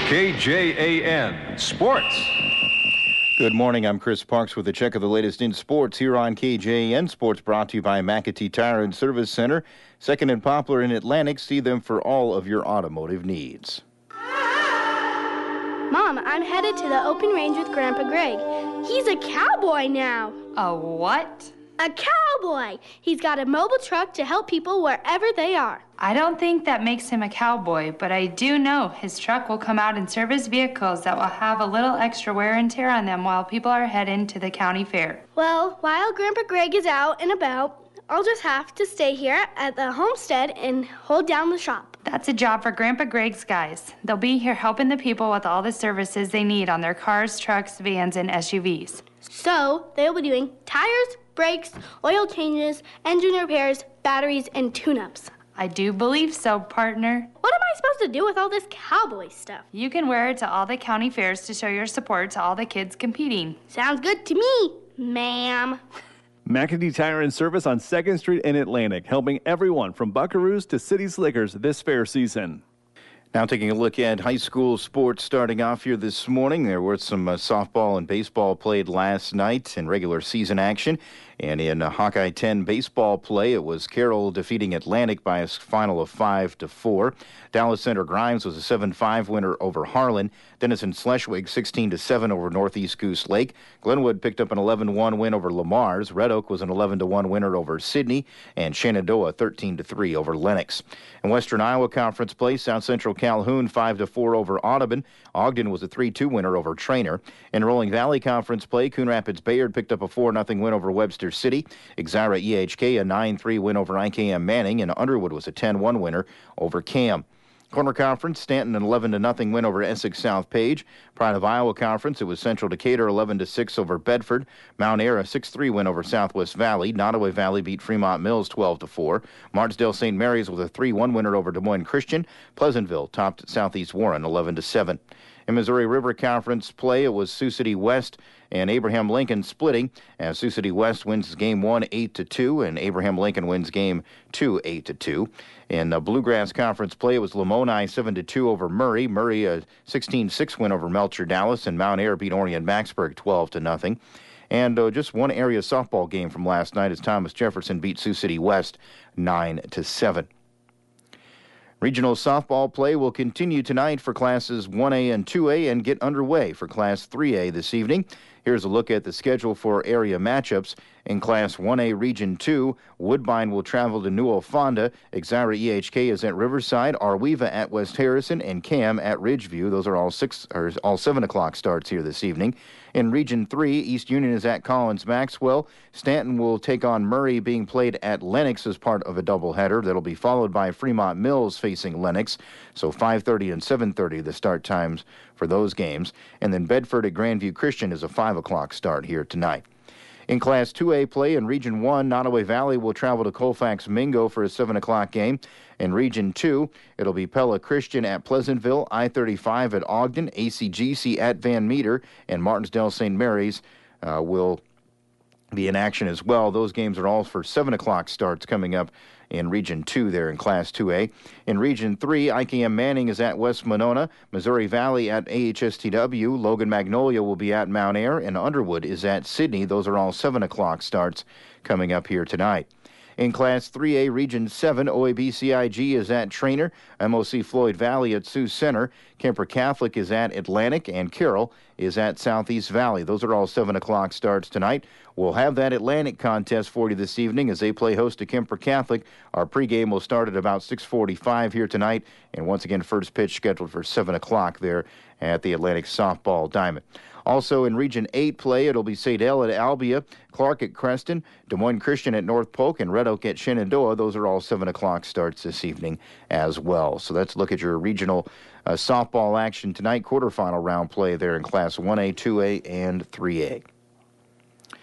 KJAN Sports. Good morning. I'm Chris Parks with a check of the latest in sports here on KJAN Sports, brought to you by McAtee Tire and Service Center. Second and Poplar in Atlantic. See them for all of your automotive needs. Mom, I'm headed to the open range with Grandpa Greg. He's a cowboy now. A what? A cowboy. He's got a mobile truck to help people wherever they are. I don't think that makes him a cowboy, but I do know his truck will come out and service vehicles that will have a little extra wear and tear on them while people are heading to the county fair. Well, while Grandpa Greg is out and about, I'll just have to stay here at the homestead and hold down the shop. That's a job for Grandpa Greg's guys. They'll be here helping the people with all the services they need on their cars, trucks, vans, and SUVs. So, they'll be doing tires, brakes, oil changes, engine repairs, batteries, and tune-ups. I do believe so, partner. What am I supposed to do with all this cowboy stuff? You can wear it to all the county fairs to show your support to all the kids competing. Sounds good to me, ma'am. McAtee Tire and Service on 2nd Street in Atlantic, helping everyone from Buckaroos to City Slickers this fair season. Now taking a look at high school sports starting off here this morning. There were some softball and baseball played last night in regular season action. And in Hawkeye 10 baseball play, it was Carroll defeating Atlantic by a final of 5-4. Dallas Center Grimes was a 7-5 winner over Harlan. Denison Schleswig 16-7 over Northeast Goose Lake. Glenwood picked up an 11-1 win over Lamar's. Red Oak was an 11-1 winner over Sidney. And Shenandoah 13-3 over Lennox. In Western Iowa Conference play, South Central Calhoun 5-4 over Audubon. Ogden was a 3-2 winner over Trainer. In Rolling Valley Conference play, Coon Rapids Bayard picked up a 4-0 win over Webster City. Exira EHK a 9-3 win over IKM Manning, and Underwood was a 10-1 winner over Cam. Corner Conference, Stanton an 11-0 win over Essex South Page. Pride of Iowa Conference, it was Central Decatur 11-6 over Bedford. Mount Ayr a 6-3 win over Southwest Valley. Nottoway Valley beat Fremont Mills 12-4. Martinsdale St. Mary's was a 3-1 winner over Des Moines Christian. Pleasantville topped Southeast Warren 11-7. In Missouri River Conference play, it was Sioux City West and Abraham Lincoln splitting, as Sioux City West wins game 1 8-2, and Abraham Lincoln wins game 2 8-2. In Bluegrass Conference play, it was Lamoni 7-2 over Murray. Murray a 16-6 win over Melcher Dallas, and Mount Ayr beat Orion Maxburg 12-0. And just one area softball game from last night as Thomas Jefferson beat Sioux City West 9-7. Regional softball play will continue tonight for Classes 1A and 2A and get underway for Class 3A this evening. Here's a look at the schedule for area matchups. In Class 1A Region 2, Woodbine will travel to New Offonda. Exira EHK is at Riverside, Arweva at West Harrison, and Cam at Ridgeview. Those are all 7 o'clock starts here this evening. In Region 3, East Union is at Collins Maxwell. Stanton will take on Murray, being played at Lennox as part of a doubleheader. That'll be followed by Fremont Mills facing Lennox. So 5:30 and 7:30 the start times for those games. And then Bedford at Grandview Christian is a 5 o'clock start here tonight. In Class 2A play in Region 1, Nottoway Valley will travel to Colfax Mingo for a 7 o'clock game. In Region 2, it'll be Pella Christian at Pleasantville, I-35 at Ogden, ACGC at Van Meter, and Martinsdale St. Mary's will be in action as well. Those games are all for 7 o'clock starts coming up in Region 2 there in Class 2A. In Region 3, IKM Manning is at West Monona, Missouri Valley at AHSTW, Logan Magnolia will be at Mount Ayr, and Underwood is at Sidney. Those are all 7 o'clock starts coming up here tonight. In Class 3A, Region 7, OABCIG is at Trainer, MOC Floyd Valley at Sioux Center, Kemper Catholic is at Atlantic, and Carroll is at Southeast Valley. Those are all 7 o'clock starts tonight. We'll have that Atlantic contest for you this evening as they play host to Kemper Catholic. Our pregame will start at about 6:45 here tonight, and once again, first pitch scheduled for 7 o'clock there at the Atlantic Softball Diamond. Also in Region 8 play, it'll be Sadell at Albia, Clark at Creston, Des Moines Christian at North Polk, and Red Oak at Shenandoah. Those are all 7 o'clock starts this evening as well. So let's look at your regional softball action tonight. Quarterfinal round play there in Class 1A, 2A, and 3A.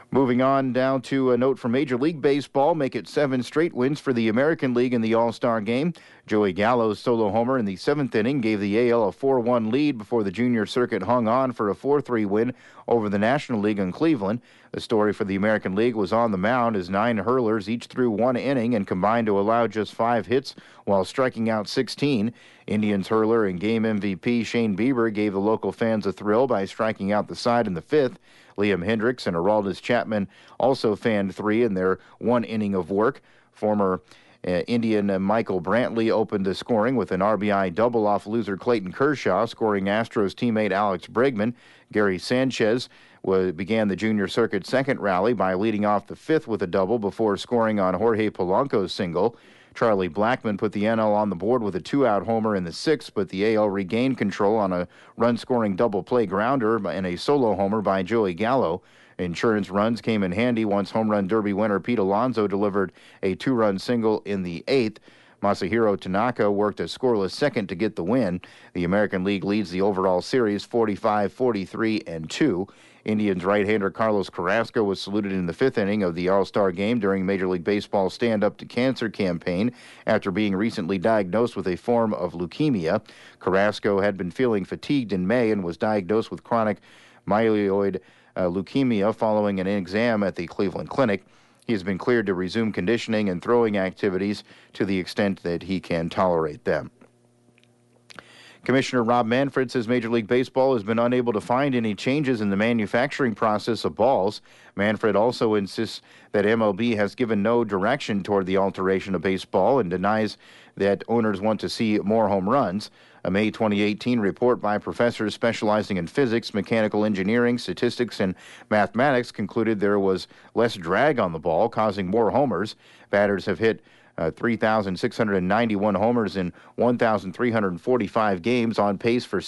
Moving on down to a note from Major League Baseball, make it 7 straight wins for the American League in the All-Star game. Joey Gallo's solo homer in the 7th inning gave the AL a 4-1 lead before the junior circuit hung on for a 4-3 win over the National League in Cleveland. The story for the American League was on the mound as 9 hurlers each threw 1 inning and combined to allow just 5 hits while striking out 16. Indians hurler and game MVP Shane Bieber gave the local fans a thrill by striking out the side in the 5th. Liam Hendricks and Aroldis Chapman also fanned 3 in their 1 inning of work. Former Indian Michael Brantley opened the scoring with an RBI double off loser Clayton Kershaw, scoring Astros teammate Alex Bregman. Gary Sanchez began the junior circuit's second rally by leading off the 5th with a double before scoring on Jorge Polanco's single. Charlie Blackmon put the NL on the board with a 2-out homer in the 6th, but the AL regained control on a run-scoring double play grounder and a solo homer by Joey Gallo. Insurance runs came in handy once home run derby winner Pete Alonso delivered a 2-run single in the 8th. Masahiro Tanaka worked a scoreless second to get the win. The American League leads the overall series 45-43-2. Indians right-hander Carlos Carrasco was saluted in the 5th inning of the All-Star game during Major League Baseball's Stand Up to Cancer campaign after being recently diagnosed with a form of leukemia. Carrasco had been feeling fatigued in May and was diagnosed with chronic myeloid leukemia following an exam at the Cleveland Clinic. He has been cleared to resume conditioning and throwing activities to the extent that he can tolerate them. Commissioner Rob Manfred says Major League Baseball has been unable to find any changes in the manufacturing process of balls. Manfred also insists that MLB has given no direction toward the alteration of baseball and denies that owners want to see more home runs. A May 2018 report by professors specializing in physics, mechanical engineering, statistics, and mathematics concluded there was less drag on the ball, causing more homers. Batters have hit 3,691 homers in 1,345 games, on pace for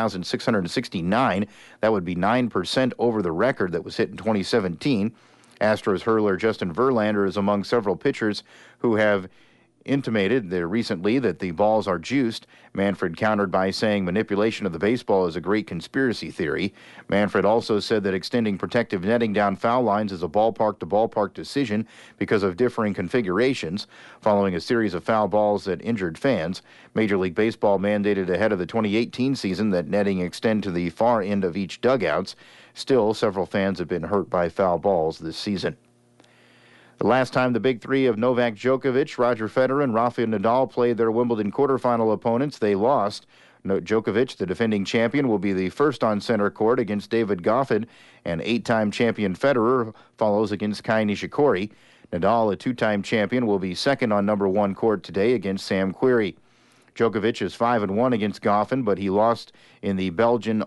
6,669. That would be 9% over the record that was hit in 2017. Astros hurler Justin Verlander is among several pitchers who have intimated there recently that the balls are juiced. Manfred countered by saying manipulation of the baseball is a great conspiracy theory. Manfred also said that extending protective netting down foul lines is a ballpark-to-ballpark decision because of differing configurations. Following a series of foul balls that injured fans, Major League Baseball mandated ahead of the 2018 season that netting extend to the far end of each dugouts. Still, several fans have been hurt by foul balls this season. The last time the big three of Novak Djokovic, Roger Federer, and Rafael Nadal played their Wimbledon quarterfinal opponents, they lost. Djokovic, the defending champion, will be the first on center court against David Goffin, and 8-time champion Federer follows against Kai Nishikori. Nadal, a 2-time champion, will be second on number 1 court today against Sam Querrey. Djokovic is 5-1 against Goffin, but he lost to the Belgian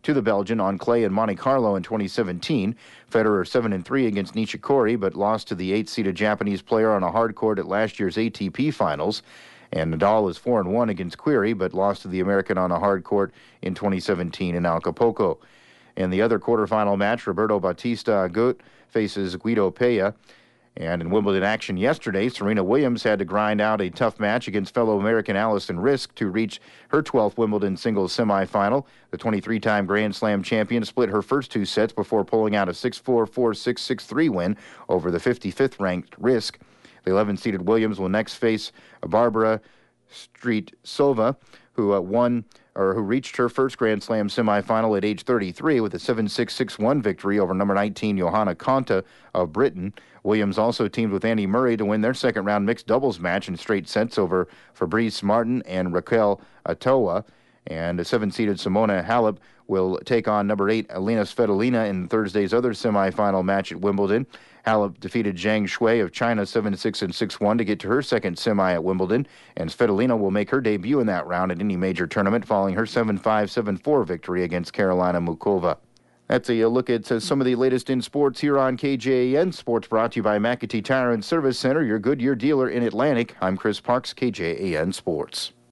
on clay in Monte Carlo in 2017. Federer 7-3 against Nishikori, but lost to the 8th-seeded Japanese player on a hard court at last year's ATP Finals. And Nadal is 4-1 against Querrey, but lost to the American on a hard court in 2017 in Acapulco. In the other quarterfinal match, Roberto Bautista Agut faces Guido Pella. And in Wimbledon action yesterday, Serena Williams had to grind out a tough match against fellow American Allison Risk to reach her 12th Wimbledon singles semifinal. The 23-time Grand Slam champion split her first 2 sets before pulling out a 6-4, 4-6, 6-3 win over the 55th-ranked Risk. The 11-seeded Williams will next face Barbara Streisova, who reached her first Grand Slam semifinal at age 33 with a 7-6, 6-1 victory over number 19 Johanna Konta of Britain. Williams also teamed with Andy Murray to win their second-round mixed doubles match in straight sets over Fabrice Martin and Raquel Atoa. And a 7-seeded Simona Halep will take on number 8 Elena Svitolina in Thursday's other semifinal match at Wimbledon. Halep defeated Zhang Shui of China 7-6 and 6-1 to get to her second semi at Wimbledon, and Svitolina will make her debut in that round at any major tournament following her 7-5, 7-4 victory against Karolina Mukova. That's a look at some of the latest in sports here on KJAN. Sports brought to you by McAtee Tire and Service Center, your Goodyear dealer in Atlantic. I'm Chris Parks, KJAN Sports.